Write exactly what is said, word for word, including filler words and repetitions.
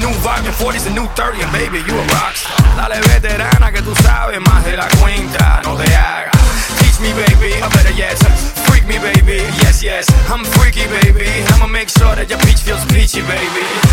new vibe, your forty's a new thirty, and baby, you a rockstar. Dale veterana que tú sabes más de la cuenta, no te hagas. Teach me, baby, or better yet, freak me, baby. Yes, yes, I'm freaky, baby. I'ma make sure that your peach feels peachy, baby.